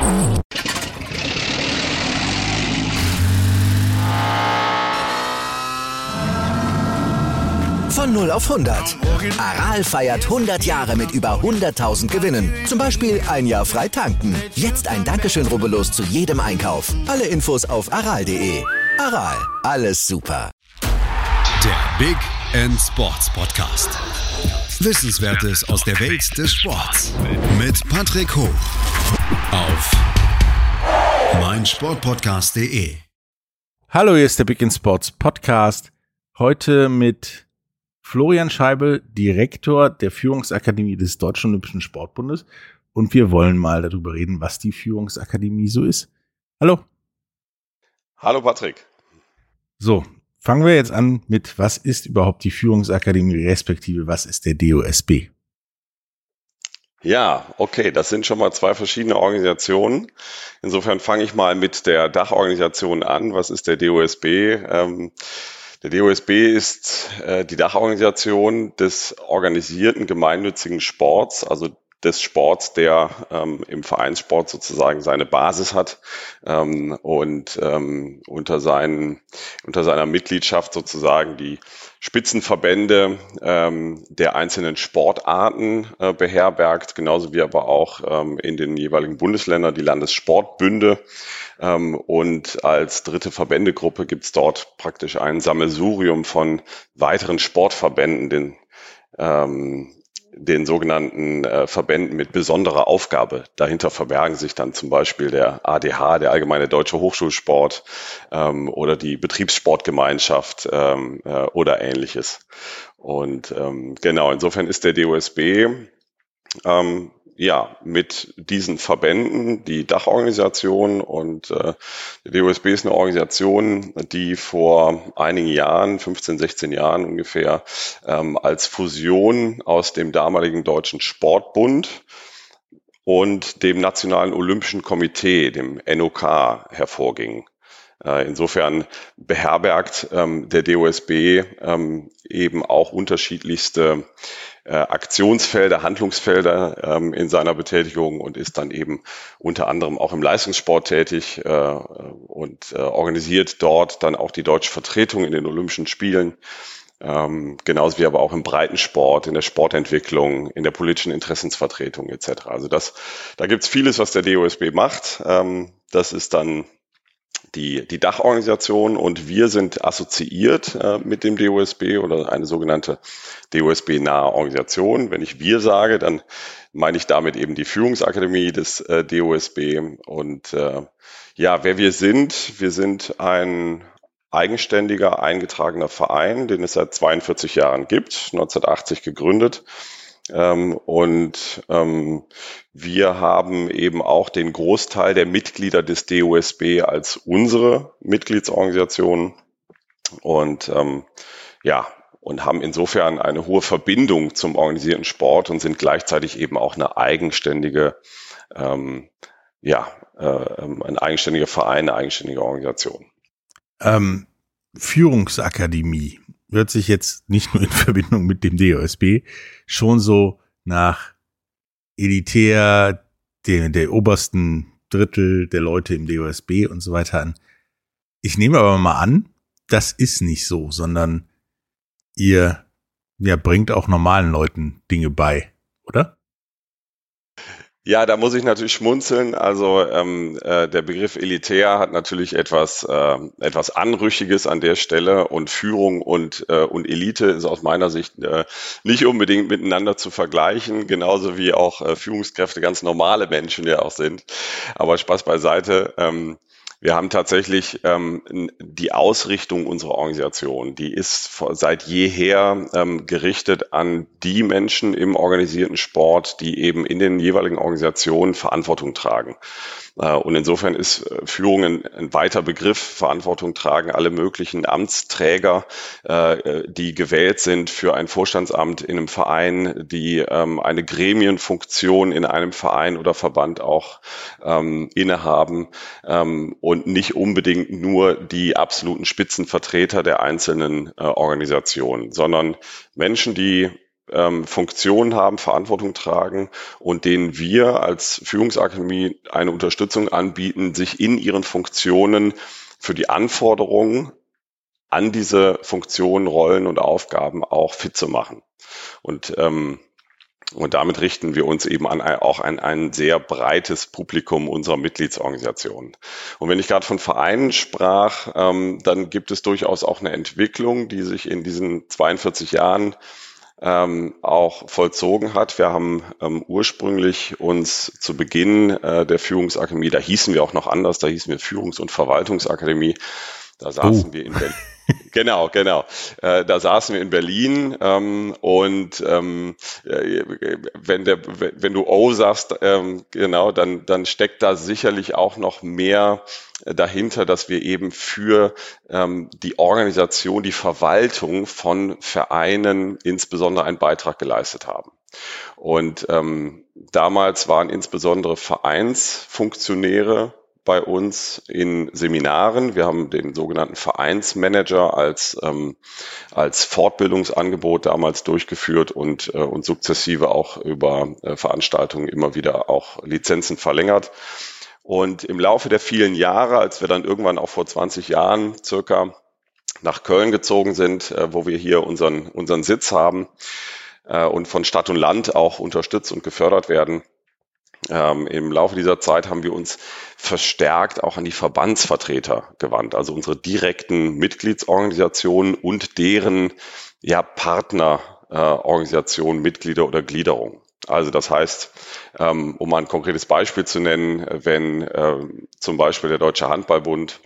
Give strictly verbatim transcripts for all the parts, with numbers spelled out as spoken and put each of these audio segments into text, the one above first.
Von null auf hundert. Aral feiert hundert Jahre mit über hunderttausend Gewinnen. Zum Beispiel ein Jahr frei tanken. Jetzt ein Dankeschön, rubbellos zu jedem Einkauf. Alle Infos auf aral punkt de. Aral, alles super. Der Big End Sports Podcast. Wissenswertes aus der Welt des Sports. Mit Patrick Hoch. Auf meinsportpodcast punkt de. Hallo, hier ist der Big End Sports Podcast. Heute mit Florian Scheibel, Direktor der Führungsakademie des Deutschen Olympischen Sportbundes. Und wir wollen mal darüber reden, was die Führungsakademie so ist. Hallo. Hallo Patrick. So, fangen wir jetzt an mit, was ist überhaupt die Führungsakademie, respektive was ist der D O S B? Ja, okay, das sind schon mal zwei verschiedene Organisationen. Insofern fange ich mal mit der Dachorganisation an. Was ist der D O S B? Ähm, Der D O S B ist äh, die Dachorganisation des organisierten gemeinnützigen Sports, also des Sports, der ähm, im Vereinssport sozusagen seine Basis hat ähm, und ähm, unter, seinen, unter seiner Mitgliedschaft sozusagen die Spitzenverbände ähm, der einzelnen Sportarten äh, beherbergt, genauso wie aber auch ähm, in den jeweiligen Bundesländern die Landessportbünde. Ähm, und als dritte Verbändegruppe gibt es dort praktisch ein Sammelsurium von weiteren Sportverbänden, den ähm, den sogenannten äh, Verbänden mit besonderer Aufgabe. Dahinter verbergen sich dann zum Beispiel der A D H, der Allgemeine Deutsche Hochschulsport, ähm, oder die Betriebssportgemeinschaft ähm, äh, oder Ähnliches. Und ähm, genau, insofern ist der D O S B ähm, ja mit diesen Verbänden die Dachorganisation, und äh, der D O S B ist eine Organisation, die vor einigen Jahren, fünfzehn, sechzehn Jahren ungefähr, ähm, als Fusion aus dem damaligen Deutschen Sportbund und dem Nationalen Olympischen Komitee, dem N O K, hervorging. Äh, insofern beherbergt ähm, der D O S B ähm, eben auch unterschiedlichste Äh, Aktionsfelder, Handlungsfelder ähm, in seiner Betätigung und ist dann eben unter anderem auch im Leistungssport tätig äh, und äh, organisiert dort dann auch die deutsche Vertretung in den Olympischen Spielen, ähm, genauso wie aber auch im Breitensport, in der Sportentwicklung, in der politischen Interessensvertretung et cetera. Also das, da gibt's vieles, was der D O S B macht. Ähm, das ist dann die, die Dachorganisation, und wir sind assoziiert äh, mit dem D O S B oder eine sogenannte D O S B-nahe Organisation. Wenn ich wir sage, dann meine ich damit eben die Führungsakademie des äh, D O S B. Und äh, ja, wer wir sind, wir sind ein eigenständiger, eingetragener Verein, den es seit zweiundvierzig Jahren gibt, neunzehnhundertachtzig gegründet. Ähm, und ähm, wir haben eben auch den Großteil der Mitglieder des D O S B als unsere Mitgliedsorganisation und ähm, ja, und haben insofern eine hohe Verbindung zum organisierten Sport und sind gleichzeitig eben auch eine eigenständige, ähm, ja, äh, ein eigenständiger Verein, eine eigenständige Organisation. Ähm, Führungsakademie hört sich jetzt nicht nur in Verbindung mit dem D O S B schon so nach elitär, der, der obersten Drittel der Leute im D O S B und so weiter an. Ich nehme aber mal an, das ist nicht so, sondern ihr ja, bringt auch normalen Leuten Dinge bei, oder? Ja, da muss ich natürlich schmunzeln. Also ähm, äh, der Begriff elitär hat natürlich etwas äh, etwas Anrüchiges an der Stelle, und Führung und äh, und Elite ist aus meiner Sicht äh, nicht unbedingt miteinander zu vergleichen, genauso wie auch äh, Führungskräfte ganz normale Menschen ja auch sind. Aber Spaß beiseite. Ähm, Wir haben tatsächlich ähm, die Ausrichtung unserer Organisation, die ist seit jeher ähm, gerichtet an die Menschen im organisierten Sport, die eben in den jeweiligen Organisationen Verantwortung tragen. Äh, und insofern ist Führung ein, ein weiter Begriff. Verantwortung tragen alle möglichen Amtsträger, äh, die gewählt sind für ein Vorstandsamt in einem Verein, die ähm, eine Gremienfunktion in einem Verein oder Verband auch ähm, innehaben. Ähm, und nicht unbedingt nur die absoluten Spitzenvertreter der einzelnen äh, Organisationen, sondern Menschen, die ähm, Funktionen haben, Verantwortung tragen und denen wir als Führungsakademie eine Unterstützung anbieten, sich in ihren Funktionen für die Anforderungen an diese Funktionen, Rollen und Aufgaben auch fit zu machen. Und ähm, Und damit richten wir uns eben an auch an ein sehr breites Publikum unserer Mitgliedsorganisationen. Und wenn ich gerade von Vereinen sprach, ähm, dann gibt es durchaus auch eine Entwicklung, die sich in diesen zweiundvierzig Jahren ähm, auch vollzogen hat. Wir haben ähm, ursprünglich uns zu Beginn äh, der Führungsakademie, da hießen wir auch noch anders, da hießen wir Führungs- und Verwaltungsakademie, da saßen oh. wir in Berlin. Genau, genau. Äh, da saßen wir in Berlin ähm, und ähm, wenn der, wenn du O sagst, ähm, genau, dann dann steckt da sicherlich auch noch mehr dahinter, dass wir eben für ähm, die Organisation, die Verwaltung von Vereinen insbesondere einen Beitrag geleistet haben. Und ähm, damals waren insbesondere Vereinsfunktionäre bei uns in Seminaren. Wir haben den sogenannten Vereinsmanager als ähm, als Fortbildungsangebot damals durchgeführt und äh, und sukzessive auch über äh, Veranstaltungen immer wieder auch Lizenzen verlängert. Und im Laufe der vielen Jahre, als wir dann irgendwann auch vor zwanzig Jahren circa nach Köln gezogen sind, äh, wo wir hier unseren unseren Sitz haben äh, und von Stadt und Land auch unterstützt und gefördert werden, Ähm, im Laufe dieser Zeit haben wir uns verstärkt auch an die Verbandsvertreter gewandt, also unsere direkten Mitgliedsorganisationen und deren ja, Partnerorganisationen, äh, Mitglieder oder Gliederung. Also das heißt, ähm, um mal ein konkretes Beispiel zu nennen, wenn äh, zum Beispiel der Deutsche Handballbund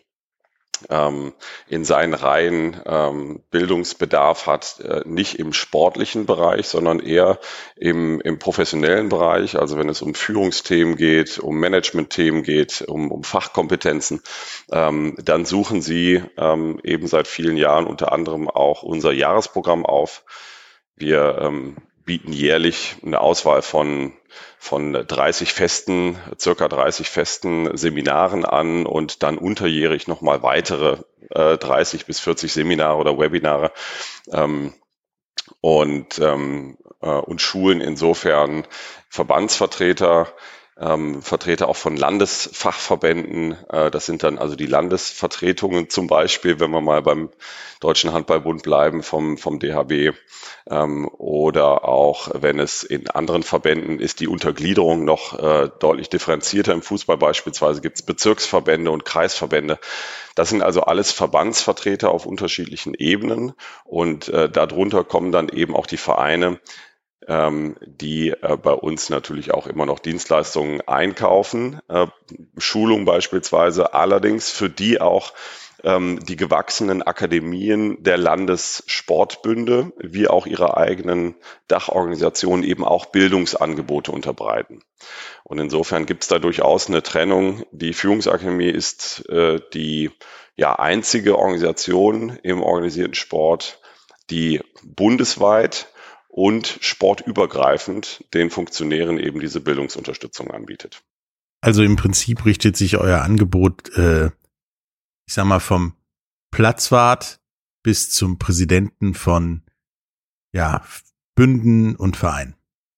ähm, in seinen Reihen ähm, Bildungsbedarf hat, äh, nicht im sportlichen Bereich, sondern eher im, im professionellen Bereich, also wenn es um Führungsthemen geht, um Managementthemen geht, um, um Fachkompetenzen, ähm, dann suchen sie ähm, eben seit vielen Jahren unter anderem auch unser Jahresprogramm auf. Wir ähm, bieten jährlich eine Auswahl von von dreißig festen, circa dreißig festen Seminaren an und dann unterjährig nochmal weitere äh, dreißig bis vierzig Seminare oder Webinare ähm, und, ähm, äh, und schulen insofern Verbandsvertreter, ähm, Vertreter auch von Landesfachverbänden. Äh, das sind dann also die Landesvertretungen zum Beispiel, wenn wir mal beim Deutschen Handballbund bleiben, vom, vom D H B. Ähm, oder auch, wenn es in anderen Verbänden ist, die Untergliederung noch äh, deutlich differenzierter. Im Fußball beispielsweise gibt es Bezirksverbände und Kreisverbände. Das sind also alles Verbandsvertreter auf unterschiedlichen Ebenen und äh, darunter kommen dann eben auch die Vereine, ähm, die äh, bei uns natürlich auch immer noch Dienstleistungen einkaufen, äh, Schulung beispielsweise, allerdings für die auch die gewachsenen Akademien der Landessportbünde wie auch ihre eigenen Dachorganisationen eben auch Bildungsangebote unterbreiten. Und insofern gibt es da durchaus eine Trennung. Die Führungsakademie ist äh, die ja einzige Organisation im organisierten Sport, die bundesweit und sportübergreifend den Funktionären eben diese Bildungsunterstützung anbietet. Also im Prinzip richtet sich euer Angebot äh ich sag mal, vom Platzwart bis zum Präsidenten von, ja, Bünden und Vereinen.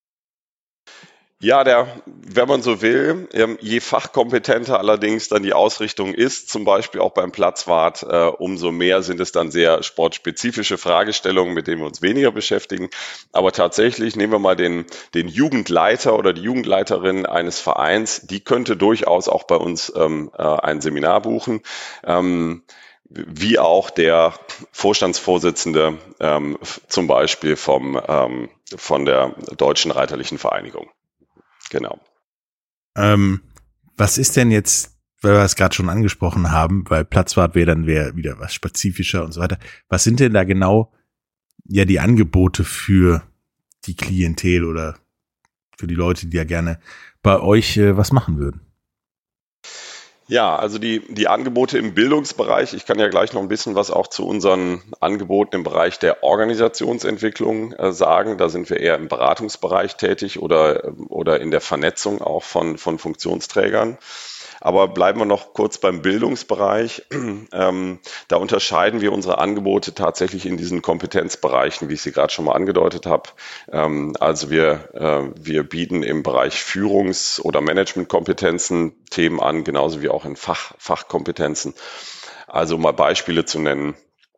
Ja, der, wenn man so will, je fachkompetenter allerdings dann die Ausrichtung ist, zum Beispiel auch beim Platzwart, äh, umso mehr sind es dann sehr sportspezifische Fragestellungen, mit denen wir uns weniger beschäftigen. Aber tatsächlich nehmen wir mal den, den Jugendleiter oder die Jugendleiterin eines Vereins, die könnte durchaus auch bei uns ähm, äh, ein Seminar buchen. Ähm, wie auch der Vorstandsvorsitzende ähm, zum Beispiel vom, ähm, von der Deutschen Reiterlichen Vereinigung. Genau. Ähm, was ist denn jetzt, weil wir es gerade schon angesprochen haben, weil Platzwart wäre dann wäre wieder was spezifischer und so weiter. Was sind denn da genau ja die Angebote für die Klientel oder für die Leute, die ja gerne bei euch äh, was machen würden? Ja, also die, die Angebote im Bildungsbereich, ich kann ja gleich noch ein bisschen was auch zu unseren Angeboten im Bereich der Organisationsentwicklung äh, sagen. Da sind wir eher im Beratungsbereich tätig oder, oder in der Vernetzung auch von, von Funktionsträgern. Aber bleiben wir noch kurz beim Bildungsbereich. Ähm, da unterscheiden wir unsere Angebote tatsächlich in diesen Kompetenzbereichen, wie ich sie gerade schon mal angedeutet habe. Ähm, also wir, äh, wir bieten im Bereich Führungs- oder Managementkompetenzen Themen an, genauso wie auch in Fach, Fachkompetenzen. Also um mal Beispiele zu nennen.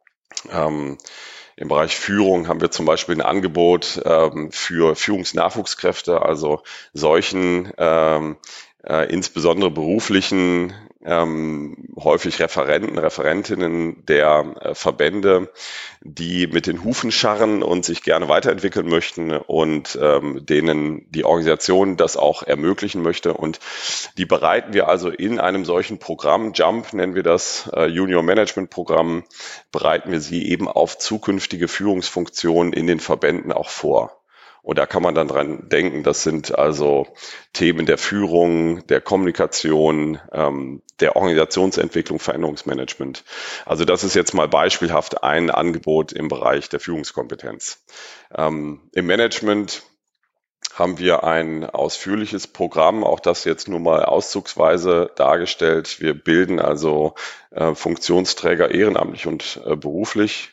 Ähm, Im Bereich Führung haben wir zum Beispiel ein Angebot ähm, für Führungsnachwuchskräfte, also solchen ähm, äh, insbesondere beruflichen, ähm, häufig Referenten, Referentinnen der äh, Verbände, die mit den Hufen scharren und sich gerne weiterentwickeln möchten und ähm, denen die Organisation das auch ermöglichen möchte. Und die bereiten wir also in einem solchen Programm, JUMP nennen wir das, äh, Junior Management Programm, bereiten wir sie eben auf zukünftige Führungsfunktionen in den Verbänden auch vor. Und da kann man dann dran denken, das sind also Themen der Führung, der Kommunikation, ähm, der Organisationsentwicklung, Veränderungsmanagement. Also das ist jetzt mal beispielhaft ein Angebot im Bereich der Führungskompetenz. Ähm, im Management haben wir ein ausführliches Programm, auch das jetzt nur mal auszugsweise dargestellt. Wir bilden also äh, Funktionsträger ehrenamtlich und äh, beruflich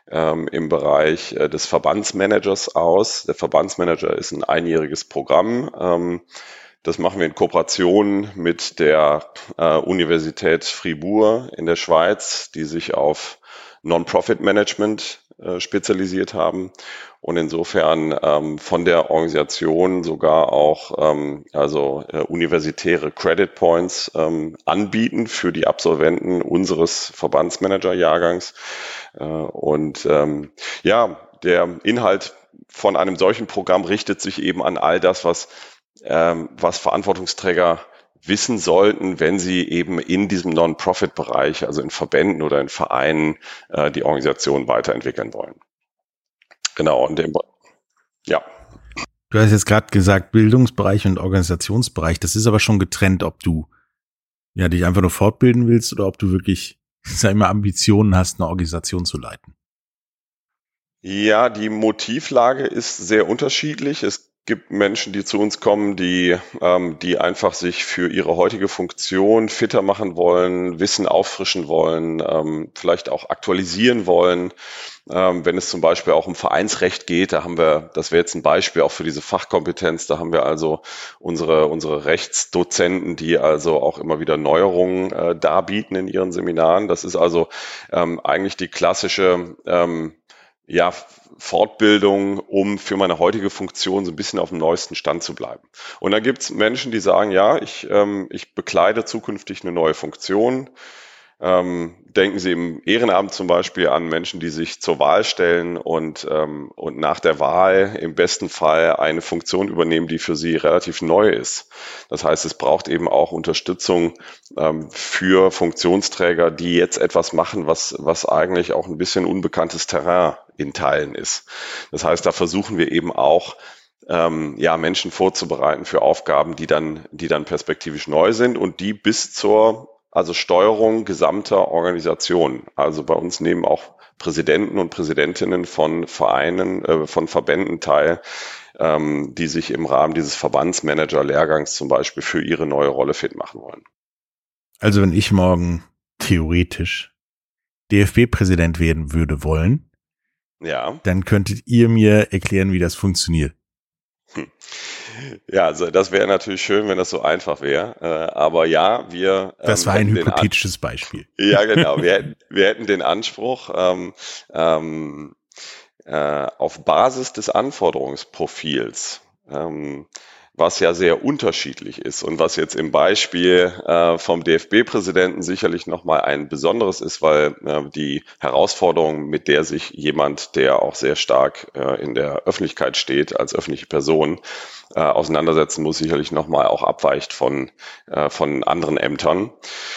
im Bereich des Verbandsmanagers aus. Der Verbandsmanager ist ein einjähriges Programm. Das machen wir in Kooperation mit der Universität Fribourg in der Schweiz, die sich auf Non-Profit-Management spezialisiert haben und insofern ähm, von der Organisation sogar auch ähm, also äh, universitäre Credit Points ähm, anbieten für die Absolventen unseres Verbandsmanager-Jahrgangs. Äh, und ähm, ja, der Inhalt von einem solchen Programm richtet sich eben an all das, was, ähm, was Verantwortungsträger wissen sollten, wenn sie eben in diesem Non-Profit-Bereich, also in Verbänden oder in Vereinen, äh, die Organisation weiterentwickeln wollen. Genau, und dem, ja. Du hast jetzt gerade gesagt, Bildungsbereich und Organisationsbereich. Das ist aber schon getrennt, ob du ja dich einfach nur fortbilden willst oder ob du wirklich, sag ich mal, Ambitionen hast, eine Organisation zu leiten. Ja, die Motivlage ist sehr unterschiedlich. Es gibt Menschen, die zu uns kommen, die, ähm, die einfach sich für ihre heutige Funktion fitter machen wollen, Wissen auffrischen wollen, ähm, vielleicht auch aktualisieren wollen. Ähm, wenn es zum Beispiel auch um Vereinsrecht geht, da haben wir, das wäre jetzt ein Beispiel auch für diese Fachkompetenz, da haben wir also unsere, unsere Rechtsdozenten, die also auch immer wieder Neuerungen äh, darbieten in ihren Seminaren. Das ist also ähm, eigentlich die klassische ähm, ja, Fortbildung, um für meine heutige Funktion so ein bisschen auf dem neuesten Stand zu bleiben. Und dann gibt es Menschen, die sagen, ja, ich, ähm, ich bekleide zukünftig eine neue Funktion. Ähm, denken Sie im Ehrenamt zum Beispiel an Menschen, die sich zur Wahl stellen und, ähm, und nach der Wahl im besten Fall eine Funktion übernehmen, die für sie relativ neu ist. Das heißt, es braucht eben auch Unterstützung ähm, für Funktionsträger, die jetzt etwas machen, was, was eigentlich auch ein bisschen unbekanntes Terrain in Teilen ist. Das heißt, da versuchen wir eben auch, ähm, ja, Menschen vorzubereiten für Aufgaben, die dann, die dann perspektivisch neu sind und die bis zur Also Steuerung gesamter Organisationen. Also bei uns nehmen auch Präsidenten und Präsidentinnen von Vereinen, äh, von Verbänden teil, ähm, die sich im Rahmen dieses Verbandsmanager-Lehrgangs zum Beispiel für ihre neue Rolle fit machen wollen. Also wenn ich morgen theoretisch D F B-Präsident werden würde wollen, ja, dann könntet ihr mir erklären, wie das funktioniert. Hm. Ja, also das wäre natürlich schön, wenn das so einfach wäre. Äh, aber ja, wir. Ähm, das war ein hypothetisches An- Beispiel. Ja, genau. Wir hätten, wir hätten den Anspruch, ähm, ähm, äh, auf Basis des Anforderungsprofils, ähm, was ja sehr unterschiedlich ist und was jetzt im Beispiel äh, vom D F B-Präsidenten sicherlich nochmal ein besonderes ist, weil äh, die Herausforderung, mit der sich jemand, der auch sehr stark äh, in der Öffentlichkeit steht, als öffentliche Person, äh, auseinandersetzen muss, sicherlich nochmal auch abweicht von, äh, von anderen Ämtern.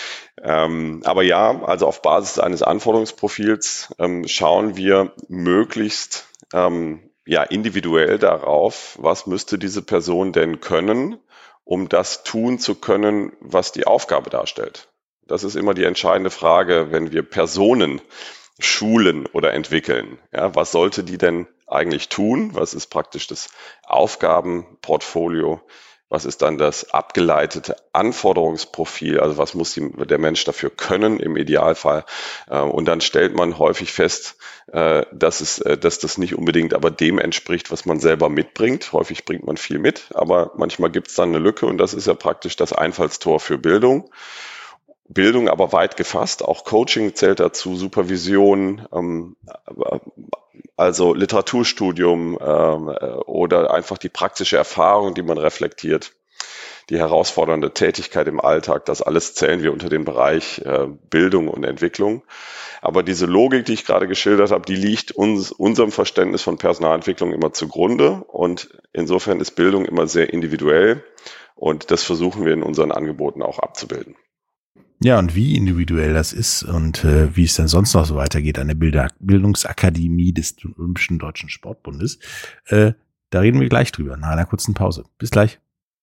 Ähm, aber ja, also auf Basis eines Anforderungsprofils ähm, schauen wir möglichst ähm, ja individuell darauf, was müsste diese Person denn können, um das tun zu können, was die Aufgabe darstellt. Das ist immer die entscheidende Frage, wenn wir Personen schulen oder entwickeln. Ja, was sollte die denn eigentlich tun? Was ist praktisch das Aufgabenportfolio Was ist dann das abgeleitete Anforderungsprofil? Also was muss die, der Mensch dafür können im Idealfall? Und dann stellt man häufig fest, dass es, dass das nicht unbedingt aber dem entspricht, was man selber mitbringt. Häufig bringt man viel mit, aber manchmal gibt es dann eine Lücke und das ist ja praktisch das Einfallstor für Bildung. Bildung aber weit gefasst, auch Coaching zählt dazu, Supervision, ähm, also Literaturstudium ähm, oder einfach die praktische Erfahrung, die man reflektiert, die herausfordernde Tätigkeit im Alltag, das alles zählen wir unter den Bereich äh, Bildung und Entwicklung. Aber diese Logik, die ich gerade geschildert habe, die liegt uns, unserem Verständnis von Personalentwicklung immer zugrunde und insofern ist Bildung immer sehr individuell und das versuchen wir in unseren Angeboten auch abzubilden. Ja, und wie individuell das ist und äh, wie es dann sonst noch so weitergeht an der Bilder- Bildungsakademie des Olympischen Deutschen Sportbundes, äh, da reden wir gleich drüber, nach einer kurzen Pause. Bis gleich.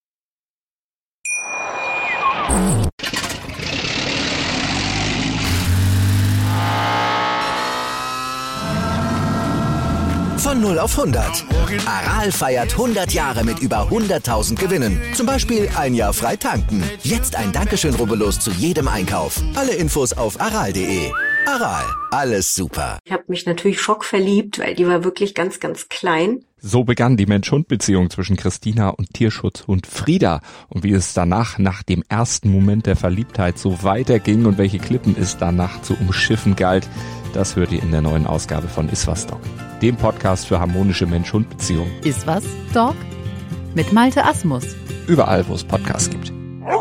Von null auf hundert. Aral feiert hundert Jahre mit über hunderttausend Gewinnen. Zum Beispiel ein Jahr frei tanken. Jetzt ein Dankeschön, rubbellos zu jedem Einkauf. Alle Infos auf aral punkt de. Aral, alles super. Ich habe mich natürlich schockverliebt, weil die war wirklich ganz, ganz klein. So begann die Mensch-Hund-Beziehung zwischen Christina und Tierschutzhund Frieda. Und wie es danach, nach dem ersten Moment der Verliebtheit, so weiterging und welche Klippen es danach zu umschiffen galt, das hört ihr in der neuen Ausgabe von Iswas Dog, dem Podcast für harmonische Mensch-Hund-Beziehungen. Iswas Dog mit Malte Asmus. Überall, wo es Podcasts gibt.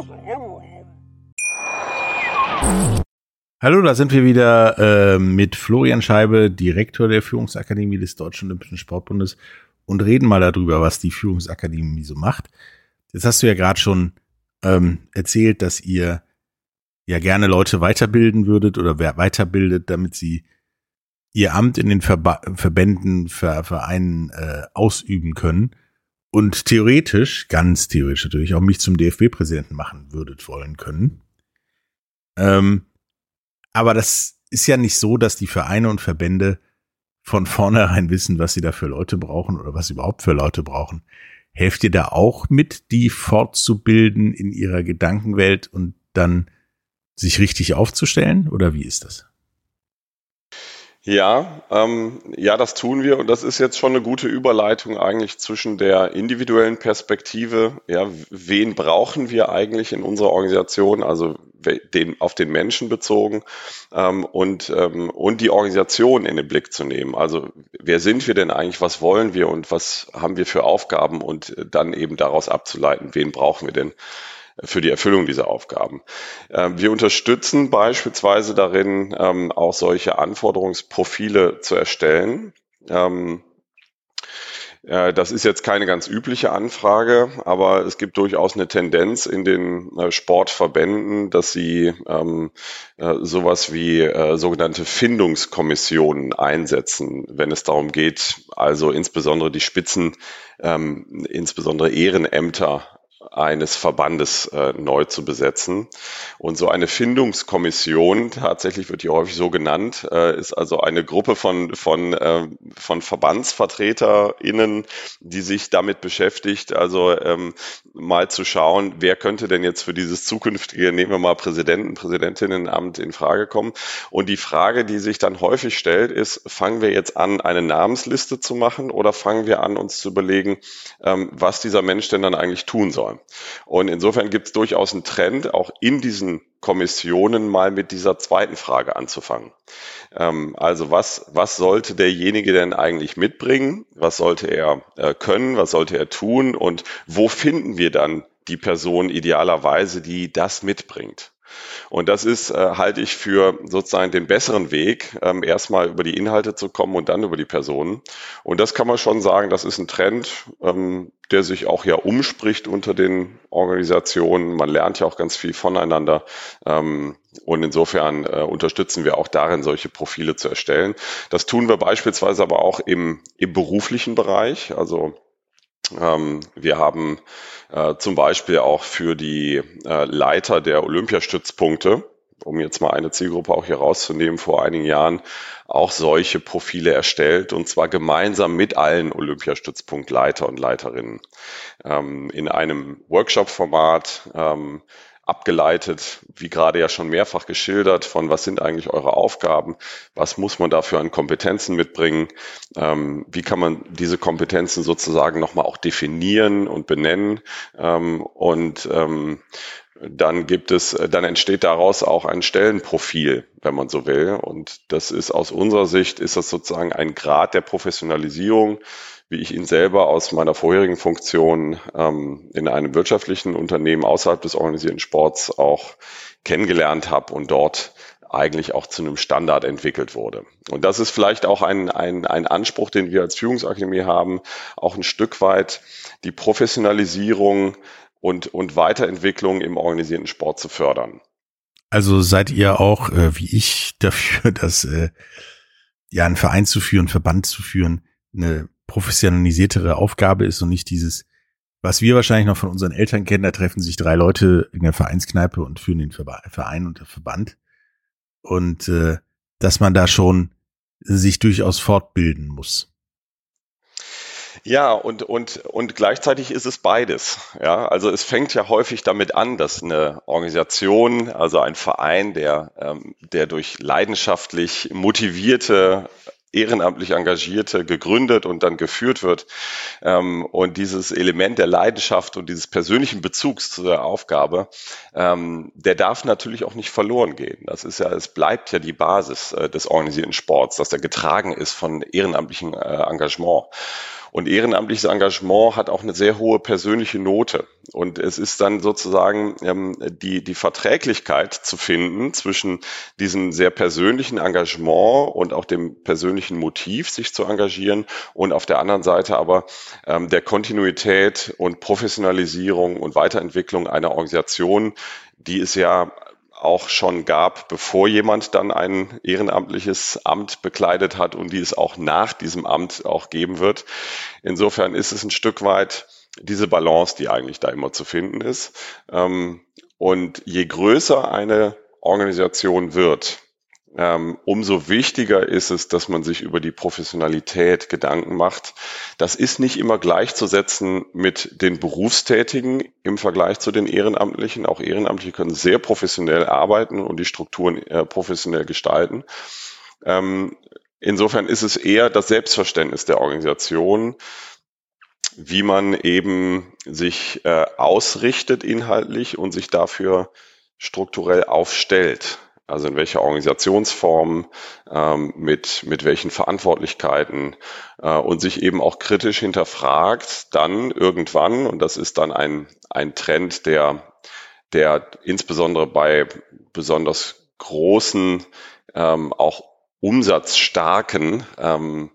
Hallo, da sind wir wieder äh, mit Florian Scheibe, Direktor der Führungsakademie des Deutschen Olympischen Sportbundes und reden mal darüber, was die Führungsakademie so macht. Jetzt hast du ja gerade schon ähm, erzählt, dass ihr ja gerne Leute weiterbilden würdet oder wer weiterbildet, damit sie ihr Amt in den Verba- Verbänden, Ver- Vereinen äh, ausüben können und theoretisch, ganz theoretisch natürlich, auch mich zum D F B-Präsidenten machen würdet wollen können. Ähm, aber das ist ja nicht so, dass die Vereine und Verbände von vornherein wissen, was sie da für Leute brauchen oder was sie überhaupt für Leute brauchen. Helft ihr da auch mit, die fortzubilden in ihrer Gedankenwelt und dann sich richtig aufzustellen, oder wie ist das? Ja, ähm, ja, das tun wir und das ist jetzt schon eine gute Überleitung eigentlich zwischen der individuellen Perspektive, ja, wen brauchen wir eigentlich in unserer Organisation, also den, auf den Menschen bezogen ähm, und, ähm, und die Organisation in den Blick zu nehmen. Also wer sind wir denn eigentlich, was wollen wir und was haben wir für Aufgaben und dann eben daraus abzuleiten, wen brauchen wir denn für die Erfüllung dieser Aufgaben. Wir unterstützen beispielsweise darin, auch solche Anforderungsprofile zu erstellen. Das ist jetzt keine ganz übliche Anfrage, aber es gibt durchaus eine Tendenz in den Sportverbänden, dass sie sowas wie sogenannte Findungskommissionen einsetzen, wenn es darum geht, also insbesondere die Spitzen, insbesondere Ehrenämter eines Verbandes äh, neu zu besetzen. Und so eine Findungskommission, tatsächlich wird die häufig so genannt, äh, ist also eine Gruppe von, von, äh, von VerbandsvertreterInnen, die sich damit beschäftigt, also ähm, mal zu schauen, wer könnte denn jetzt für dieses zukünftige, nehmen wir mal Präsidenten, Präsidentinnenamt in Frage kommen. Und die Frage, die sich dann häufig stellt, ist, fangen wir jetzt an, eine Namensliste zu machen oder fangen wir an, uns zu überlegen, ähm, was dieser Mensch denn dann eigentlich tun soll? Und insofern gibt es durchaus einen Trend, auch in diesen Kommissionen mal mit dieser zweiten Frage anzufangen. Ähm, also was, was sollte derjenige denn eigentlich mitbringen? Was sollte er äh, können? Was sollte er tun? Und wo finden wir dann die Person idealerweise, die das mitbringt? Und das ist, äh, halte ich für sozusagen den besseren Weg, ähm, erstmal über die Inhalte zu kommen und dann über die Personen. Und das kann man schon sagen, das ist ein Trend, ähm, der sich auch ja umspricht unter den Organisationen. Man lernt ja auch ganz viel voneinander. Ähm, und insofern äh, unterstützen wir auch darin, solche Profile zu erstellen. Das tun wir beispielsweise aber auch im, im beruflichen Bereich. Also Ähm, wir haben äh, zum Beispiel auch für die äh, Leiter der Olympiastützpunkte, um jetzt mal eine Zielgruppe auch hier rauszunehmen, vor einigen Jahren auch solche Profile erstellt, und zwar gemeinsam mit allen Olympiastützpunktleiter und Leiterinnen ähm, in einem Workshop-Format, ähm, abgeleitet, wie gerade ja schon mehrfach geschildert, von was sind eigentlich eure Aufgaben, was muss man dafür an Kompetenzen mitbringen, ähm, wie kann man diese Kompetenzen sozusagen nochmal auch definieren und benennen, ähm, und ähm, dann gibt es, dann entsteht daraus auch ein Stellenprofil, wenn man so will, und das ist aus unserer Sicht, ist das sozusagen ein Grad der Professionalisierung, wie ich ihn selber aus meiner vorherigen Funktion ähm, in einem wirtschaftlichen Unternehmen außerhalb des organisierten Sports auch kennengelernt habe und dort eigentlich auch zu einem Standard entwickelt wurde. Und das ist vielleicht auch ein, ein, ein Anspruch, den wir als Führungsakademie haben, auch ein Stück weit die Professionalisierung und, und Weiterentwicklung im organisierten Sport zu fördern. Also seid ihr auch, äh, wie ich, dafür, dass äh, ja ein Verein zu führen, einen Verband zu führen, eine professionalisiertere Aufgabe ist und nicht dieses, was wir wahrscheinlich noch von unseren Eltern kennen, da treffen sich drei Leute in der Vereinskneipe und führen den Verein und der Verband. Und äh, dass man da schon sich durchaus fortbilden muss. Ja, und, und, und gleichzeitig ist es beides. Ja, also es fängt ja häufig damit an, dass eine Organisation, also ein Verein, der, ähm, der durch leidenschaftlich motivierte, ehrenamtlich Engagierte gegründet und dann geführt wird. Ähm, und dieses Element der Leidenschaft und dieses persönlichen Bezugs zu der Aufgabe, ähm, der darf natürlich auch nicht verloren gehen. Das ist ja, es bleibt ja die Basis äh, des organisierten Sports, dass der getragen ist von ehrenamtlichem äh, Engagement. Und ehrenamtliches Engagement hat auch eine sehr hohe persönliche Note. Und es ist dann sozusagen ähm, die, die Verträglichkeit zu finden zwischen diesem sehr persönlichen Engagement und auch dem persönlichen Motiv, sich zu engagieren, und auf der anderen Seite aber ähm, der Kontinuität und Professionalisierung und Weiterentwicklung einer Organisation, die es ja auch schon gab, bevor jemand dann ein ehrenamtliches Amt bekleidet hat und die es auch nach diesem Amt auch geben wird. Insofern ist es ein Stück weit diese Balance, die eigentlich da immer zu finden ist. Und je größer eine Organisation wird, Ähm, umso wichtiger ist es, dass man sich über die Professionalität Gedanken macht. Das ist nicht immer gleichzusetzen mit den Berufstätigen im Vergleich zu den Ehrenamtlichen. Auch Ehrenamtliche können sehr professionell arbeiten und die Strukturen äh, professionell gestalten. Ähm, insofern ist es eher das Selbstverständnis der Organisation, wie man eben sich äh, ausrichtet inhaltlich und sich dafür strukturell aufstellt. Also in welcher Organisationsform, ähm, mit, mit welchen Verantwortlichkeiten äh, und sich eben auch kritisch hinterfragt, dann irgendwann, und das ist dann ein, ein Trend, der, der insbesondere bei besonders großen, ähm, auch umsatzstarken ähm,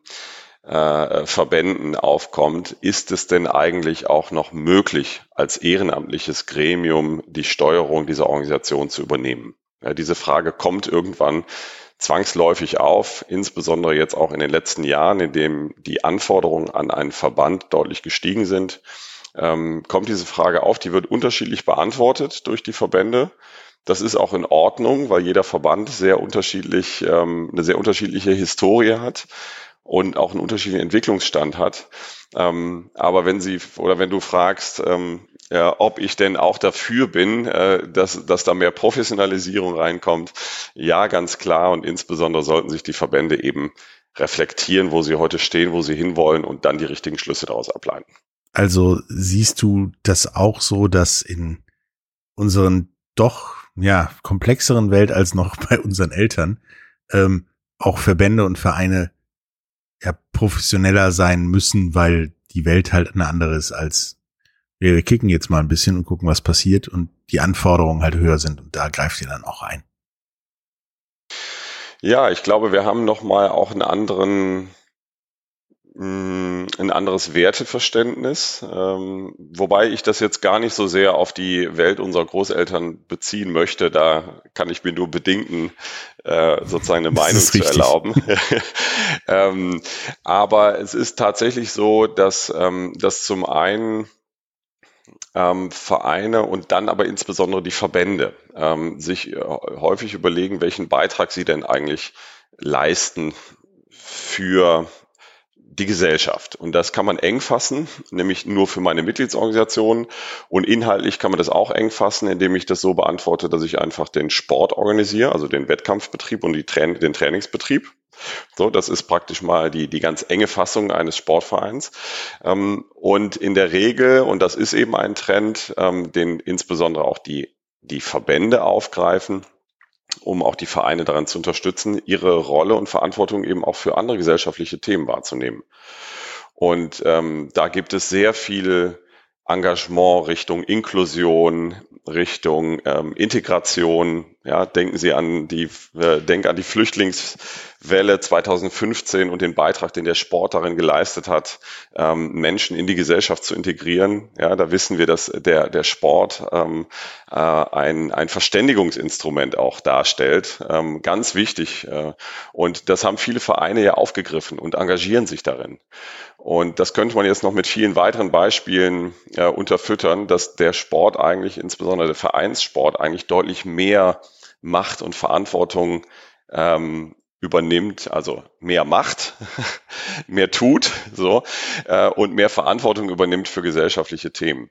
äh, Verbänden aufkommt, ist es denn eigentlich auch noch möglich, als ehrenamtliches Gremium die Steuerung dieser Organisation zu übernehmen? Ja, diese Frage kommt irgendwann zwangsläufig auf, insbesondere jetzt auch in den letzten Jahren, in dem die Anforderungen an einen Verband deutlich gestiegen sind, ähm, kommt diese Frage auf. Die wird unterschiedlich beantwortet durch die Verbände. Das ist auch in Ordnung, weil jeder Verband sehr unterschiedlich, ähm, eine sehr unterschiedliche Historie hat und auch einen unterschiedlichen Entwicklungsstand hat. Ähm, aber wenn Sie oder wenn du fragst, ähm, ja, ob ich denn auch dafür bin, äh, dass, dass da mehr Professionalisierung reinkommt, ja, ganz klar. Und insbesondere sollten sich die Verbände eben reflektieren, wo sie heute stehen, wo sie hinwollen und dann die richtigen Schlüsse daraus ableiten. Also siehst du das auch so, dass in unseren doch ja komplexeren Welt als noch bei unseren Eltern ähm, auch Verbände und Vereine ja professioneller sein müssen, weil die Welt halt eine andere ist als wir, wir kicken jetzt mal ein bisschen und gucken, was passiert, und die Anforderungen halt höher sind, und da greift ihr dann auch ein. Ja, ich glaube, wir haben nochmal auch einen anderen, ein anderes Werteverständnis, ähm, wobei ich das jetzt gar nicht so sehr auf die Welt unserer Großeltern beziehen möchte. Da kann ich mir nur bedingten äh, sozusagen eine Meinung zu erlauben. ähm, aber es ist tatsächlich so, dass, ähm, dass zum einen ähm, Vereine und dann aber insbesondere die Verbände ähm, sich äh, häufig überlegen, welchen Beitrag sie denn eigentlich leisten für die Gesellschaft. Und das kann man eng fassen, nämlich nur für meine Mitgliedsorganisationen. Und inhaltlich kann man das auch eng fassen, indem ich das so beantworte, dass ich einfach den Sport organisiere, also den Wettkampfbetrieb und die Train- den Trainingsbetrieb. So, das ist praktisch mal die, die ganz enge Fassung eines Sportvereins. Ähm, und in der Regel, und das ist eben ein Trend, ähm, den insbesondere auch die, die Verbände aufgreifen, um auch die Vereine daran zu unterstützen, ihre Rolle und Verantwortung eben auch für andere gesellschaftliche Themen wahrzunehmen. Und ähm, da gibt es sehr viel Engagement Richtung Inklusion, Richtung ähm, Integration. Ja, denken Sie an die, äh, denken an die Flüchtlingswelle zweitausendfünfzehn und den Beitrag, den der Sport darin geleistet hat, ähm, Menschen in die Gesellschaft zu integrieren. Ja, da wissen wir, dass der der Sport ähm, äh, ein ein Verständigungsinstrument auch darstellt. Ähm, ganz wichtig. Äh, und das haben viele Vereine ja aufgegriffen und engagieren sich darin. Und das könnte man jetzt noch mit vielen weiteren Beispielen äh, unterfüttern, dass der Sport eigentlich, insbesondere der Vereinssport, eigentlich deutlich mehr Macht und Verantwortung ähm, übernimmt, also mehr macht, mehr tut, so äh, und mehr Verantwortung übernimmt für gesellschaftliche Themen.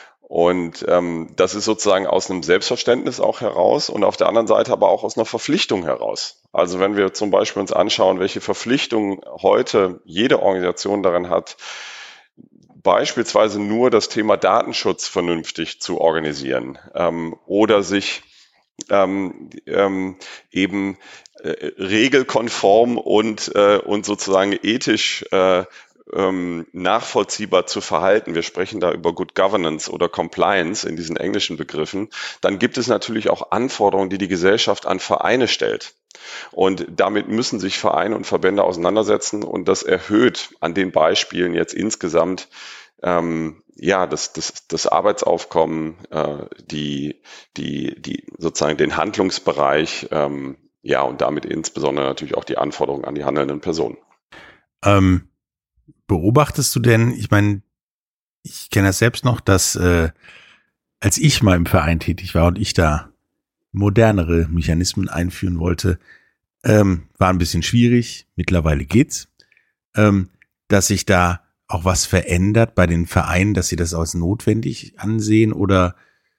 Und ähm, das ist sozusagen aus einem Selbstverständnis auch heraus und auf der anderen Seite aber auch aus einer Verpflichtung heraus. Also wenn wir zum Beispiel uns anschauen, welche Verpflichtungen heute jede Organisation daran hat, beispielsweise nur das Thema Datenschutz vernünftig zu organisieren ähm, oder sich ähm, ähm, eben äh, regelkonform und, äh, und sozusagen ethisch äh, ähm, nachvollziehbar zu verhalten. Wir sprechen da über Good Governance oder Compliance in diesen englischen Begriffen. Dann gibt es natürlich auch Anforderungen, die die Gesellschaft an Vereine stellt. Und damit müssen sich Vereine und Verbände auseinandersetzen und das erhöht an den Beispielen jetzt insgesamt ähm, ja das, das, das Arbeitsaufkommen, äh, die, die, die sozusagen den Handlungsbereich, ähm, ja und damit insbesondere natürlich auch die Anforderungen an die handelnden Personen. Ähm, beobachtest du denn, ich meine, ich kenne das selbst noch, dass äh, als ich mal im Verein tätig war und ich da modernere Mechanismen einführen wollte, ähm, war ein bisschen schwierig. Mittlerweile geht's, ähm, dass sich da auch was verändert bei den Vereinen, dass sie das als notwendig ansehen, oder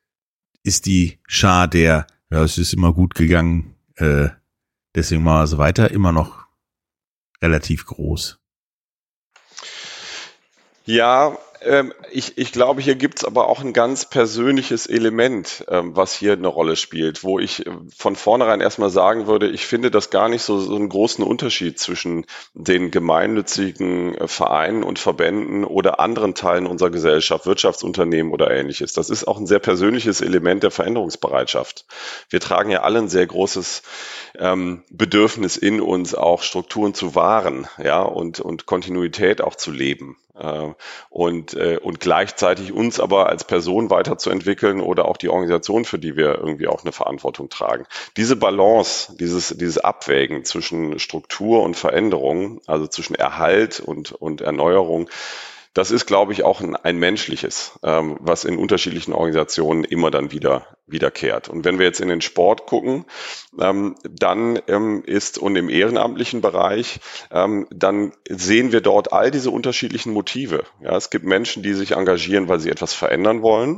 ist die Schar der, ja, es ist immer gut gegangen, äh, deswegen machen wir so weiter, immer noch relativ groß? Ja, ähm, ich, ich glaube, hier gibt's aber auch ein ganz persönliches Element, ähm, was hier eine Rolle spielt, wo ich äh, von vornherein erstmal sagen würde, ich finde das gar nicht so, so einen großen Unterschied zwischen den gemeinnützigen äh, Vereinen und Verbänden oder anderen Teilen unserer Gesellschaft, Wirtschaftsunternehmen oder ähnliches. Das ist auch ein sehr persönliches Element der Veränderungsbereitschaft. Wir tragen ja alle ein sehr großes ähm, Bedürfnis in uns, auch Strukturen zu wahren, ja, und, und Kontinuität auch zu leben. Und, und gleichzeitig uns aber als Person weiterzuentwickeln oder auch die Organisation, für die wir irgendwie auch eine Verantwortung tragen. Diese Balance, dieses, dieses Abwägen zwischen Struktur und Veränderung, also zwischen Erhalt und, und Erneuerung, das ist, glaube ich, auch ein, ein menschliches, ähm, was in unterschiedlichen Organisationen immer dann wieder wiederkehrt. Und wenn wir jetzt in den Sport gucken, ähm, dann ähm, ist, und im ehrenamtlichen Bereich, ähm, dann sehen wir dort all diese unterschiedlichen Motive. Ja, es gibt Menschen, die sich engagieren, weil sie etwas verändern wollen,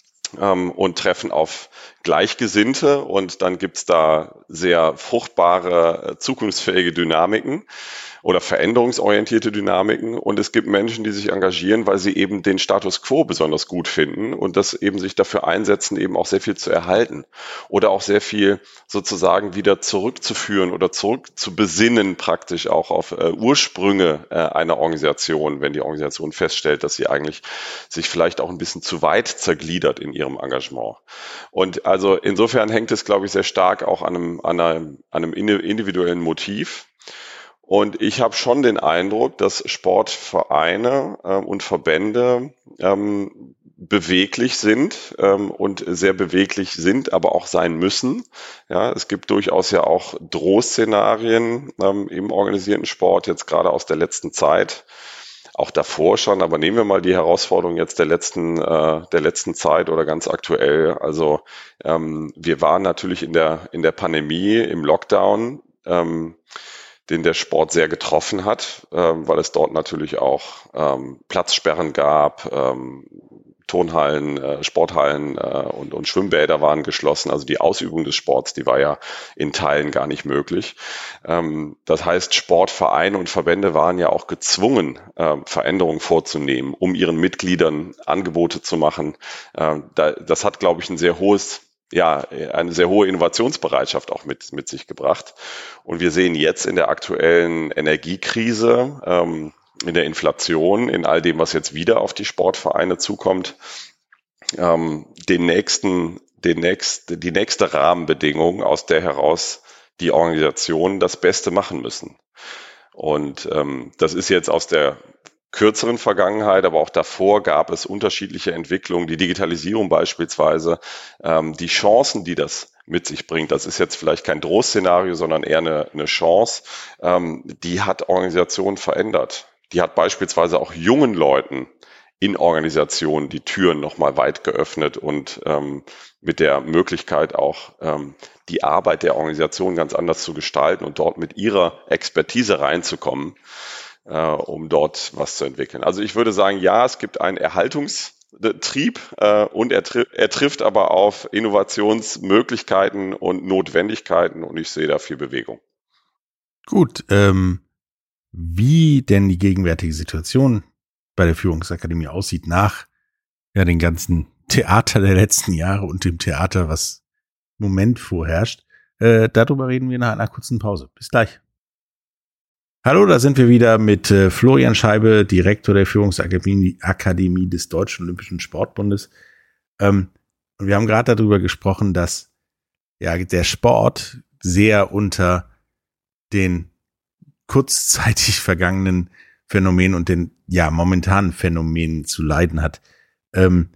ähm, und treffen auf Gleichgesinnte, und dann gibt's da sehr fruchtbare, zukunftsfähige Dynamiken oder veränderungsorientierte Dynamiken, und es gibt Menschen, die sich engagieren, weil sie eben den Status quo besonders gut finden und das eben sich dafür einsetzen, eben auch sehr viel zu erhalten oder auch sehr viel sozusagen wieder zurückzuführen oder zurück zu besinnen, praktisch auch auf äh, Ursprünge äh, einer Organisation, wenn die Organisation feststellt, dass sie eigentlich sich vielleicht auch ein bisschen zu weit zergliedert in ihrem Engagement. Und also insofern hängt es, glaube ich, sehr stark auch an einem, an einem, an einem individuellen Motiv. Und ich habe schon den Eindruck, dass Sportvereine äh, und Verbände ähm, beweglich sind ähm, und sehr beweglich sind, aber auch sein müssen. Ja, es gibt durchaus ja auch Drohszenarien ähm, im organisierten Sport, jetzt gerade aus der letzten Zeit. auch davor schon, aber nehmen wir mal die Herausforderung jetzt der letzten, äh, der letzten Zeit oder ganz aktuell. Also ähm, wir waren natürlich in der, in der Pandemie, im Lockdown, ähm, den der Sport sehr getroffen hat, ähm, weil es dort natürlich auch ähm, Platzsperren gab, ähm, Turnhallen, äh, Sporthallen äh, und, und Schwimmbäder waren geschlossen. Also die Ausübung des Sports, die war ja in Teilen gar nicht möglich. Ähm, das heißt, Sportvereine und Verbände waren ja auch gezwungen, äh, Veränderungen vorzunehmen, um ihren Mitgliedern Angebote zu machen. Äh, da, das hat, glaube ich, ein sehr hohes ja, eine sehr hohe Innovationsbereitschaft auch mit, mit sich gebracht. Und wir sehen jetzt in der aktuellen Energiekrise, ähm, in der Inflation, in all dem, was jetzt wieder auf die Sportvereine zukommt, ähm, den nächsten, den nächst, die nächste Rahmenbedingung, aus der heraus die Organisationen das Beste machen müssen. Und ähm, das ist jetzt aus der kürzeren Vergangenheit, aber auch davor gab es unterschiedliche Entwicklungen, die Digitalisierung beispielsweise, ähm, die Chancen, die das mit sich bringt. Das ist jetzt vielleicht kein Drohszenario, sondern eher eine, eine Chance. Ähm, die hat Organisationen verändert. Die hat beispielsweise auch jungen Leuten in Organisationen die Türen nochmal weit geöffnet und ähm, mit der Möglichkeit auch ähm, die Arbeit der Organisation ganz anders zu gestalten und dort mit ihrer Expertise reinzukommen, äh, um dort was zu entwickeln. Also ich würde sagen, ja, es gibt einen Erhaltungstrieb äh, und er, tri- er trifft aber auf Innovationsmöglichkeiten und Notwendigkeiten und ich sehe da viel Bewegung. Gut, ähm, wie denn die gegenwärtige Situation bei der Führungsakademie aussieht nach ja den ganzen Theater der letzten Jahre und dem Theater, was im Moment vorherrscht, äh, darüber reden wir nach einer kurzen Pause. Bis gleich. Hallo, da sind wir wieder mit äh, Florian Scheibe, Direktor der Führungsakademie Akademie des Deutschen Olympischen Sportbundes. Ähm, und wir haben gerade darüber gesprochen, dass ja der Sport sehr unter den kurzzeitig vergangenen Phänomenen und den ja momentanen Phänomenen zu leiden hat. Ähm,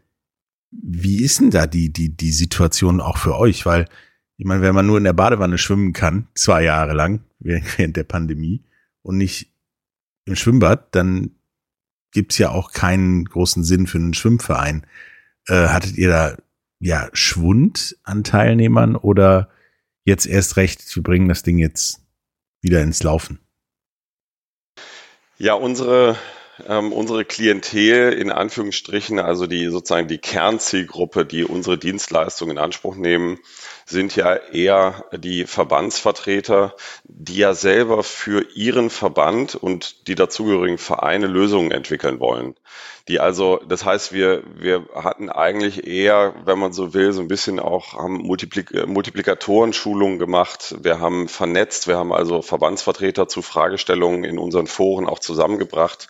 wie ist denn da die die die Situation auch für euch? Weil ich meine, wenn man nur in der Badewanne schwimmen kann, zwei Jahre lang während der Pandemie und nicht im Schwimmbad, dann gibt's ja auch keinen großen Sinn für einen Schwimmverein. Äh, hattet ihr da ja Schwund an Teilnehmern oder jetzt erst recht, wir bringen das Ding jetzt wieder ins Laufen? Ja, unsere ähm, unsere Klientel in Anführungsstrichen, also die sozusagen die Kernzielgruppe, die unsere Dienstleistungen in Anspruch nehmen, sind ja eher die Verbandsvertreter, die ja selber für ihren Verband und die dazugehörigen Vereine Lösungen entwickeln wollen. Die also, das heißt, wir wir hatten eigentlich eher, wenn man so will, so ein bisschen auch haben Multiplik- Multiplikatoren-Schulungen gemacht. Wir haben vernetzt, wir haben also Verbandsvertreter zu Fragestellungen in unseren Foren auch zusammengebracht.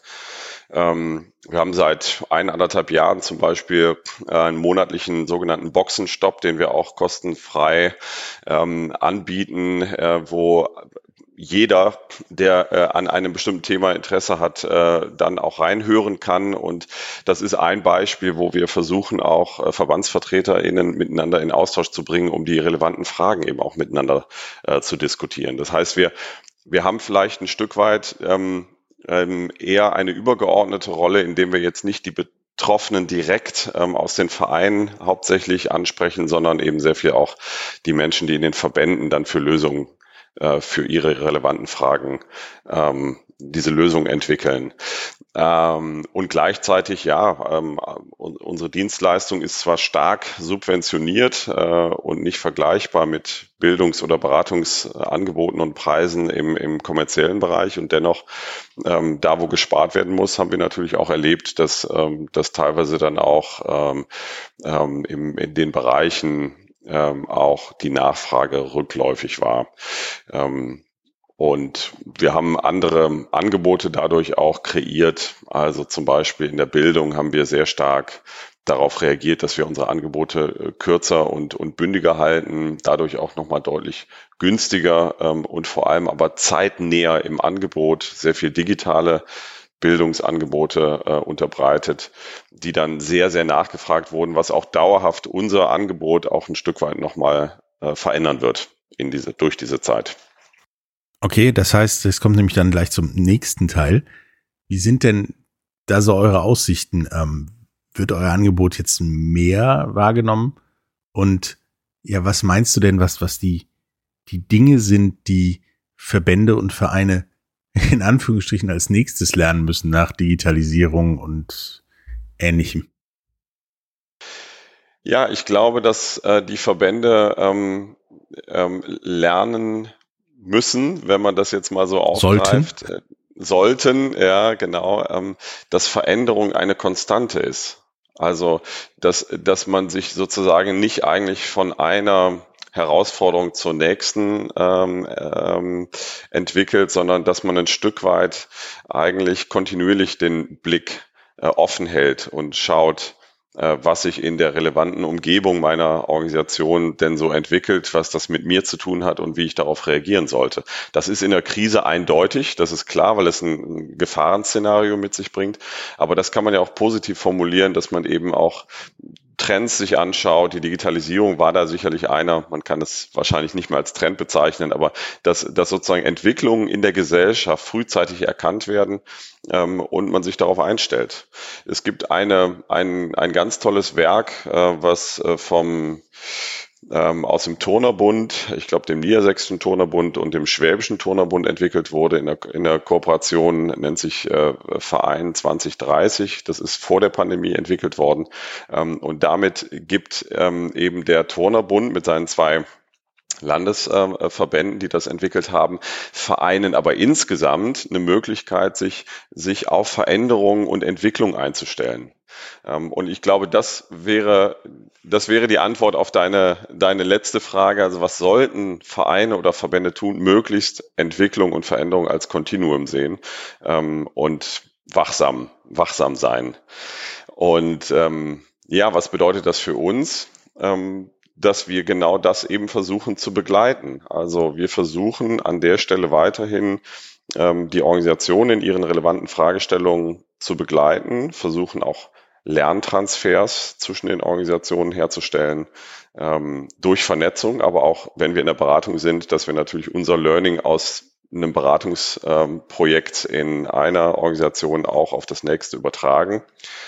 Ähm, wir haben seit eineinhalb Jahren zum Beispiel äh, einen monatlichen sogenannten Boxenstopp, den wir auch kostenfrei ähm, anbieten, äh, wo jeder, der äh, an einem bestimmten Thema Interesse hat, äh, dann auch reinhören kann. Und das ist ein Beispiel, wo wir versuchen, auch äh, VerbandsvertreterInnen miteinander in Austausch zu bringen, um die relevanten Fragen eben auch miteinander äh, zu diskutieren. Das heißt, wir, wir haben vielleicht ein Stück weit ähm, ähm, eher eine übergeordnete Rolle, indem wir jetzt nicht die Betroffenen direkt ähm, aus den Vereinen hauptsächlich ansprechen, sondern eben sehr viel auch die Menschen, die in den Verbänden dann für Lösungen für ihre relevanten Fragen ähm, diese Lösung entwickeln. Ähm, und gleichzeitig, ja, ähm, unsere Dienstleistung ist zwar stark subventioniert äh, und nicht vergleichbar mit Bildungs- oder Beratungsangeboten und Preisen im, im kommerziellen Bereich und dennoch, ähm, da wo gespart werden muss, haben wir natürlich auch erlebt, dass, ähm, dass teilweise dann auch ähm, ähm, im, in den Bereichen Ähm, auch die Nachfrage rückläufig war. Ähm, und wir haben andere Angebote dadurch auch kreiert. Also zum Beispiel in der Bildung haben wir sehr stark darauf reagiert, dass wir unsere Angebote äh, kürzer und, und bündiger halten, dadurch auch nochmal deutlich günstiger ähm, und vor allem aber zeitnäher im Angebot, sehr viel digitale Bildungsangebote äh, unterbreitet, die dann sehr, sehr nachgefragt wurden, was auch dauerhaft unser Angebot auch ein Stück weit nochmal äh, verändern wird in diese, durch diese Zeit. Okay, das heißt, es kommt nämlich dann gleich zum nächsten Teil. Wie sind denn da so eure Aussichten? Ähm, wird euer Angebot jetzt mehr wahrgenommen? Und ja, was meinst du denn, was, was die, die Dinge sind, die Verbände und Vereine in Anführungsstrichen als nächstes lernen müssen nach Digitalisierung und Ähnlichem? Ja, ich glaube, dass äh, die Verbände ähm, ähm, lernen müssen, wenn man das jetzt mal so aufgreift. Sollten, äh, sollten ja, genau, ähm, dass Veränderung eine Konstante ist. Also, dass, dass man sich sozusagen nicht eigentlich von einer Herausforderung zur nächsten ähm, ähm, entwickelt, sondern dass man ein Stück weit eigentlich kontinuierlich den Blick äh, offen hält und schaut, äh, was sich in der relevanten Umgebung meiner Organisation denn so entwickelt, was das mit mir zu tun hat und wie ich darauf reagieren sollte. Das ist in der Krise eindeutig, das ist klar, weil es ein Gefahrenszenario mit sich bringt. Aber das kann man ja auch positiv formulieren, dass man eben auch Trends sich anschaut. Die Digitalisierung war da sicherlich einer, man kann es wahrscheinlich nicht mehr als Trend bezeichnen, aber dass, dass sozusagen Entwicklungen in der Gesellschaft frühzeitig erkannt werden ähm, und man sich darauf einstellt. Es gibt eine, ein, ein ganz tolles Werk, äh, was äh, vom Ähm, aus dem Turnerbund, ich glaube dem Niedersächsischen Turnerbund und dem Schwäbischen Turnerbund entwickelt wurde in der, in der Kooperation, nennt sich äh, Verein zwanzig dreißig. Das ist vor der Pandemie entwickelt worden. Ähm, und damit gibt ähm, eben der Turnerbund mit seinen zwei Landesverbänden, die das entwickelt haben, Vereinen aber insgesamt eine Möglichkeit, sich, sich auf Veränderungen und Entwicklung einzustellen. Und ich glaube, das wäre, das wäre die Antwort auf deine, deine letzte Frage. Also was sollten Vereine oder Verbände tun? Möglichst Entwicklung und Veränderung als Kontinuum sehen und wachsam, wachsam sein. Und ja, was bedeutet das für uns? Dass wir genau das eben versuchen zu begleiten. Also wir versuchen an der Stelle weiterhin ähm, die Organisation in ihren relevanten Fragestellungen zu begleiten, versuchen auch Lerntransfers zwischen den Organisationen herzustellen, ähm, durch Vernetzung, aber auch, wenn wir in der Beratung sind, dass wir natürlich unser Learning aus einem Beratungsprojekt ähm, in einer Organisation auch auf das nächste übertragen.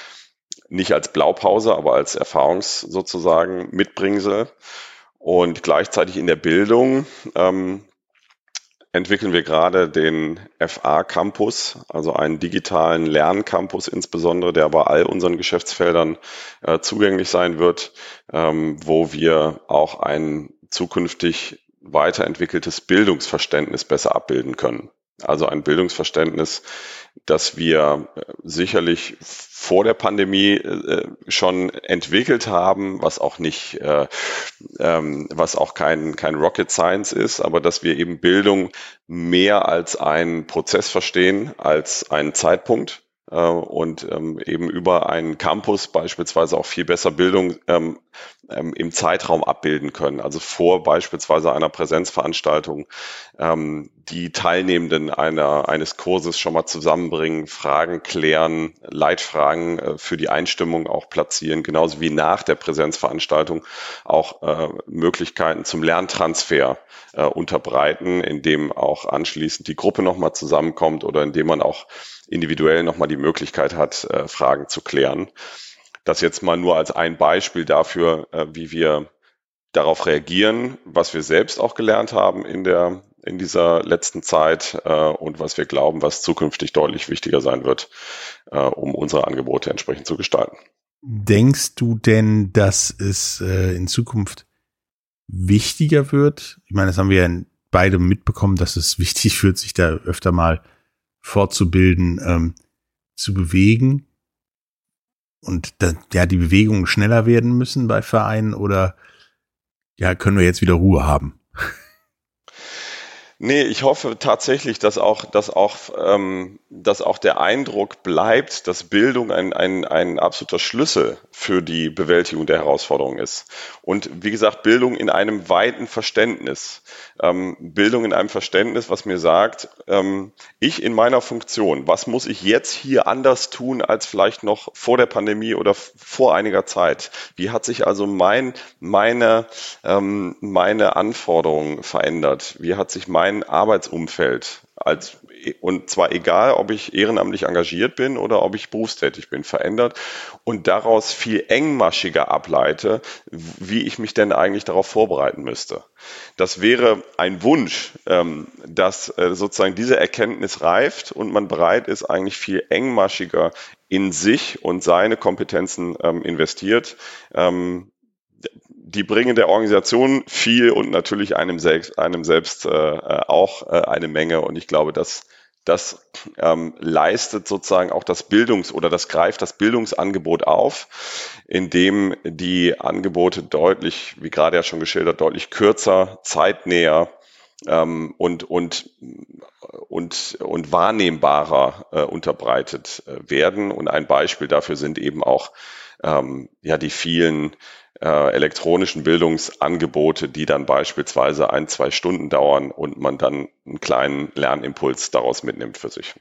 Nicht als Blaupause, aber als Erfahrungs sozusagen Mitbringsel. Und gleichzeitig in der Bildung ähm, entwickeln wir gerade den F A-Campus, also einen digitalen Lerncampus insbesondere, der bei all unseren Geschäftsfeldern äh, zugänglich sein wird, ähm, wo wir auch ein zukünftig weiterentwickeltes Bildungsverständnis besser abbilden können. Also ein Bildungsverständnis, das wir sicherlich vor der Pandemie äh, schon entwickelt haben, was auch nicht, äh, ähm, was auch kein kein Rocket Science ist, aber dass wir eben Bildung mehr als einen Prozess verstehen, als einen Zeitpunkt äh, und ähm, eben über einen Campus beispielsweise auch viel besser Bildung ähm, ähm, im Zeitraum abbilden können. Also vor beispielsweise einer Präsenzveranstaltung ähm, die Teilnehmenden einer eines Kurses schon mal zusammenbringen, Fragen klären, Leitfragen äh, für die Einstimmung auch platzieren, genauso wie nach der Präsenzveranstaltung auch äh, Möglichkeiten zum Lerntransfer äh, unterbreiten, indem auch anschließend die Gruppe nochmal zusammenkommt oder indem man auch individuell nochmal die Möglichkeit hat, äh, Fragen zu klären. Das jetzt mal nur als ein Beispiel dafür, äh, wie wir darauf reagieren, was wir selbst auch gelernt haben in der in dieser letzten Zeit äh, und was wir glauben, was zukünftig deutlich wichtiger sein wird, äh, um unsere Angebote entsprechend zu gestalten. Denkst du denn, dass es äh, in Zukunft wichtiger wird? Ich meine, das haben wir ja beide mitbekommen, dass es wichtig wird, sich da öfter mal fortzubilden, ähm, zu bewegen und da, ja, die Bewegungen schneller werden müssen bei Vereinen, oder ja, können wir jetzt wieder Ruhe haben? Nee, ich hoffe tatsächlich, dass auch, dass auch, ähm, dass auch der Eindruck bleibt, dass Bildung ein, ein, ein absoluter Schlüssel für die Bewältigung der Herausforderung ist. Und wie gesagt, Bildung in einem weiten Verständnis. Ähm, Bildung in einem Verständnis, was mir sagt, ähm, ich in meiner Funktion, was muss ich jetzt hier anders tun als vielleicht noch vor der Pandemie oder f- vor einiger Zeit? Wie hat sich also mein, meine, ähm, meine Anforderung verändert? Wie hat sich mein mein Arbeitsumfeld als, und zwar egal, ob ich ehrenamtlich engagiert bin oder ob ich berufstätig bin, verändert und daraus viel engmaschiger ableite, wie ich mich denn eigentlich darauf vorbereiten müsste. Das wäre ein Wunsch, ähm, dass äh, sozusagen diese Erkenntnis reift und man bereit ist, eigentlich viel engmaschiger in sich und seine Kompetenzen ähm, investiert. Ähm, Die bringen der Organisation viel und natürlich einem selbst, einem selbst äh, auch äh, eine Menge. Und ich glaube, dass das ähm, leistet sozusagen auch das Bildungs- oder das greift das Bildungsangebot auf, indem die Angebote deutlich, wie gerade ja schon geschildert, deutlich kürzer, zeitnäher ähm, und und und und wahrnehmbarer äh, unterbreitet äh, werden. Und ein Beispiel dafür sind eben auch ähm, ja die vielen Äh, elektronischen Bildungsangebote, die dann beispielsweise ein, zwei Stunden dauern und man dann einen kleinen Lernimpuls daraus mitnimmt für sich.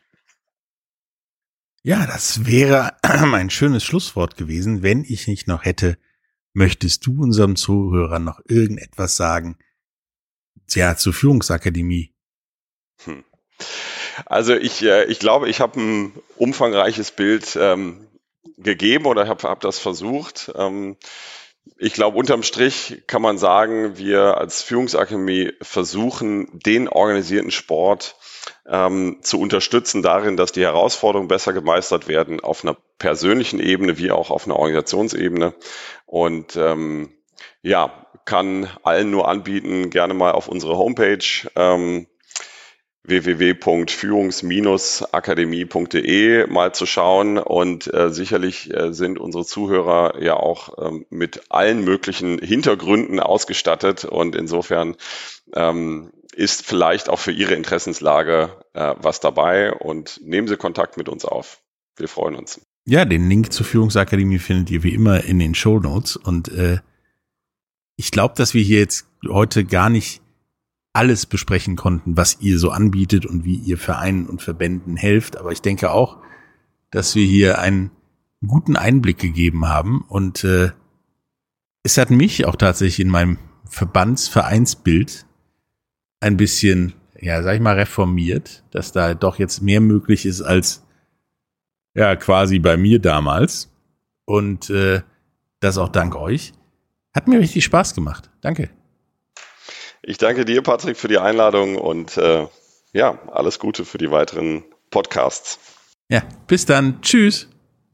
Ja, das wäre ein schönes Schlusswort gewesen, wenn ich nicht noch hätte, möchtest du unserem Zuhörer noch irgendetwas sagen? Ja, zur Führungsakademie. Hm. Also ich, äh, ich glaube, ich habe ein umfangreiches Bild ähm, gegeben oder habe hab das versucht. Ähm, Ich glaube, unterm Strich kann man sagen, wir als Führungsakademie versuchen, den organisierten Sport ähm, zu unterstützen darin, dass die Herausforderungen besser gemeistert werden auf einer persönlichen Ebene wie auch auf einer Organisationsebene. Und ähm, ja, kann allen nur anbieten, gerne mal auf unsere Homepage ähm, w w w punkt führungs akademie punkt d e mal zu schauen und äh, sicherlich äh, sind unsere Zuhörer ja auch ähm, mit allen möglichen Hintergründen ausgestattet und insofern ähm, ist vielleicht auch für Ihre Interessenslage äh, was dabei und nehmen Sie Kontakt mit uns auf. Wir freuen uns. Ja, den Link zur Führungsakademie findet ihr wie immer in den Shownotes und äh, ich glaube, dass wir hier jetzt heute gar nicht alles besprechen konnten, was ihr so anbietet und wie ihr Vereinen und Verbänden helft. Aber ich denke auch, dass wir hier einen guten Einblick gegeben haben. Und äh, es hat mich auch tatsächlich in meinem Verbandsvereinsbild ein bisschen, ja, sag ich mal, reformiert, dass da doch jetzt mehr möglich ist als ja quasi bei mir damals. Und äh, das auch dank euch. Hat mir richtig Spaß gemacht. Danke. Ich danke dir, Patrick, für die Einladung und äh, ja, alles Gute für die weiteren Podcasts. Ja, bis dann. Tschüss.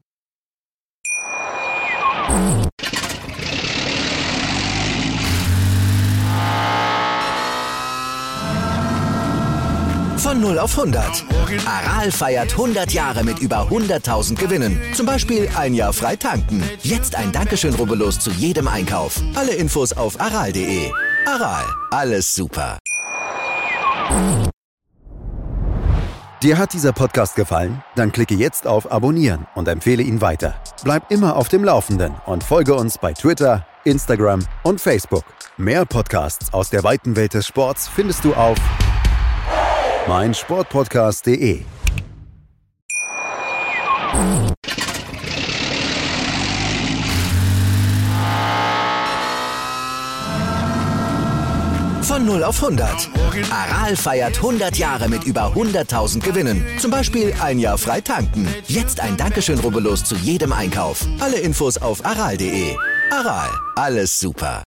Von null auf hundert. Aral feiert hundert Jahre mit über hunderttausend Gewinnen. Zum Beispiel ein Jahr frei tanken. Jetzt ein Dankeschön, rubbellos zu jedem Einkauf. Alle Infos auf aral punkt de. Aral, alles super. Dir hat dieser Podcast gefallen? Dann klicke jetzt auf Abonnieren und empfehle ihn weiter. Bleib immer auf dem Laufenden und folge uns bei Twitter, Instagram und Facebook. Mehr Podcasts aus der weiten Welt des Sports findest du auf mein Sportpodcast punkt de. Von null auf hundert. Aral feiert hundert Jahre mit über hunderttausend Gewinnen. Zum Beispiel ein Jahr frei tanken. Jetzt ein Dankeschön, rubbellos zu jedem Einkauf. Alle Infos auf aral punkt de. Aral, alles super.